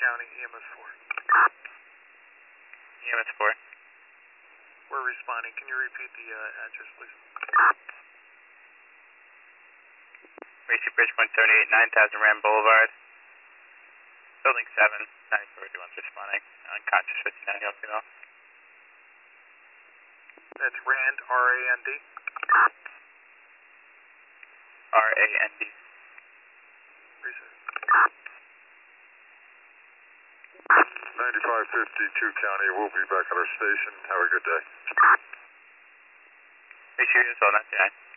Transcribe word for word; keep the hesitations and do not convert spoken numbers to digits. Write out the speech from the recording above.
County, E M S four. E M S four. We're responding. Can you repeat the uh, address, please? Racy Bridge, one seventy-eight, nine thousand Ram Boulevard. Building seven, ninety-four thirty-one's responding. Unconscious fifty-nine-year-old female. That's Rand, R A N D? R A N D. ninety-five fifty-two County, we'll be back at our station. Have a good day. Racy, as well, ninety-nine.